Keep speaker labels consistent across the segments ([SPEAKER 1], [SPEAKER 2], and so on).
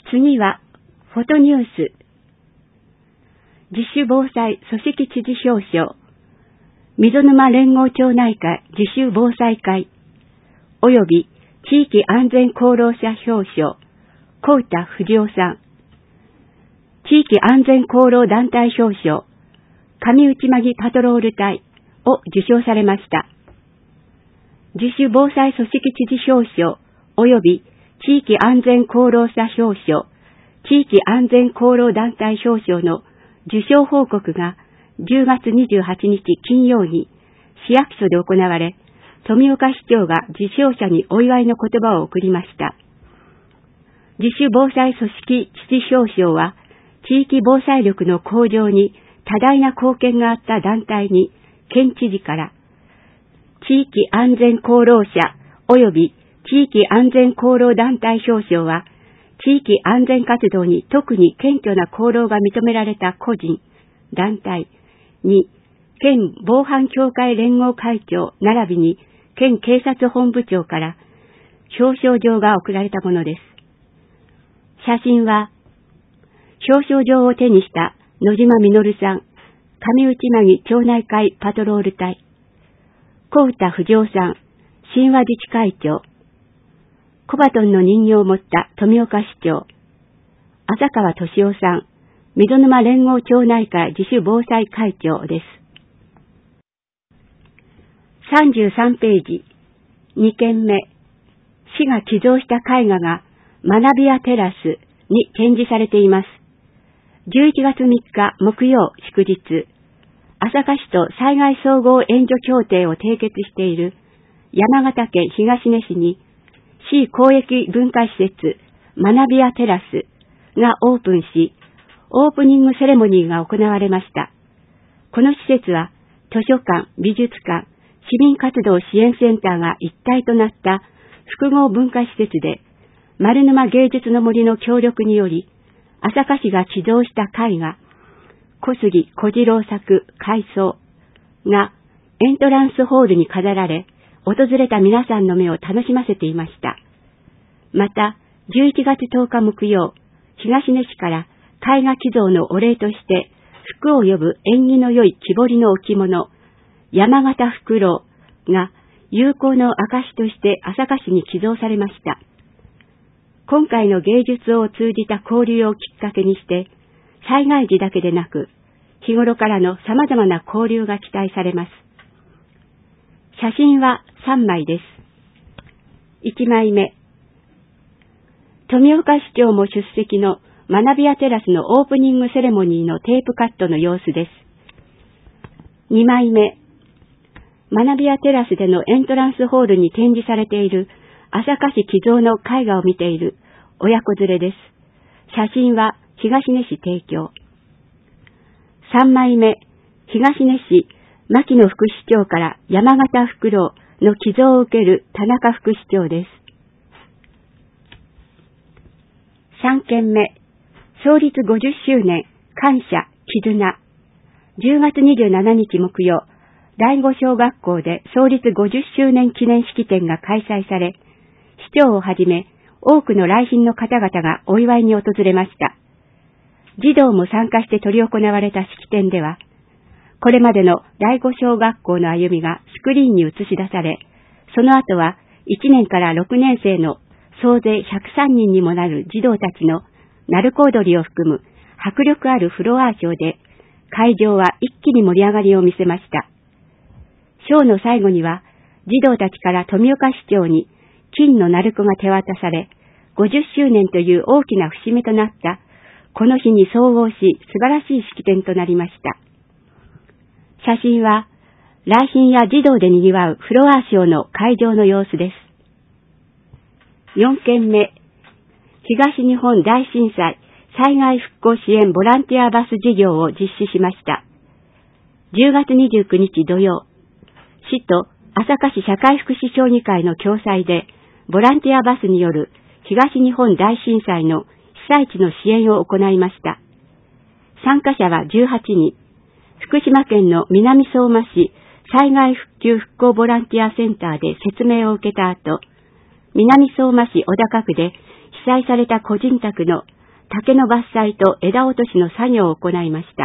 [SPEAKER 1] 次は、フォトニュース。自主防災組織知事表彰。溝沼連合町内会自主防災会。および地域安全功労者表彰。小田藤夫さん。地域安全功労団体表彰。上内間木パトロール隊を受賞されました。自主防災組織知事表彰および地域安全功労者表彰、地域安全功労団体表彰の受賞報告が10月28日金曜に市役所で行われ、富岡市長が受賞者にお祝いの言葉を贈りました。自主防災組織知事表彰は、地域防災力の向上に多大な貢献があった団体に、県知事から、地域安全功労者及び地域安全功労団体表彰は、地域安全活動に特に謙虚な功労が認められた個人、団体に、県防犯協会連合会長並びに県警察本部長から表彰状が贈られたものです。写真は、表彰状を手にした野島実さん、上内間木町内会パトロール隊、小田藤夫さん、神話自治会長、小バトンの人形を持った富岡市長、浅川俊夫さん、溝沼連合町内会自主防災会長です。33ページ、2件目、市が寄贈した絵画が学びやテラスに展示されています。11月3日木曜祝日、朝霞市と災害総合援助協定を締結している山形県東根市に市公益文化施設学びやテラスがオープンし、オープニングセレモニーが行われました。この施設は図書館、美術館、市民活動支援センターが一体となった複合文化施設で、丸沼芸術の森の協力により、朝霞市が寄贈した絵画、小杉小次郎作回想がエントランスホールに飾られ、訪れた皆さんの目を楽しませていました。また、11月10日木曜、東根市から絵画寄贈のお礼として、福を呼ぶ縁起の良い木彫りの置物、山形フクロウが友好の証として朝霞市に寄贈されました。今回の芸術を通じた交流をきっかけにして、災害時だけでなく、日頃からの様々な交流が期待されます。写真は3枚です。1枚目。富岡市長も出席の学びやテラスのオープニングセレモニーのテープカットの様子です。2枚目。学びやテラスでのエントランスホールに展示されている朝霞市寄贈の絵画を見ている親子連れです。写真は東根市提供。3枚目、東根市牧野副市長から山形フクロウの寄贈を受ける田中副市長です。3件目、創立50周年感謝絆。10月27日木曜、第五小学校で創立50周年記念式典が開催され、市長をはじめ多くの来賓の方々がお祝いに訪れました。児童も参加して執り行われた式典では、これまでの第五小学校の歩みがスクリーンに映し出され、その後は1年から6年生の総勢103人にもなる児童たちの鳴子踊りを含む迫力あるフロアショーで、会場は一気に盛り上がりを見せました。ショーの最後には、児童たちから富岡市長に金の鳴子が手渡され、50周年という大きな節目となったこの日に総合し素晴らしい式典となりました。写真は来賓や児童で賑わうフロアショーの会場の様子です。4件目、東日本大震災災害復興支援ボランティアバス事業を実施しました。10月29日土曜、市と朝霞市社会福祉協議会の共催でボランティアバスによる東日本大震災の被災地の支援を行いました。参加者は18人、福島県の南相馬市災害復旧復興ボランティアセンターで説明を受けた後、南相馬市小高区で被災された個人宅の竹の伐採と枝落としの作業を行いました。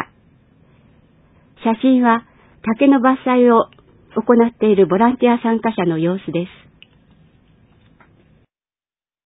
[SPEAKER 1] 写真は竹の伐採を行っているボランティア参加者の様子です。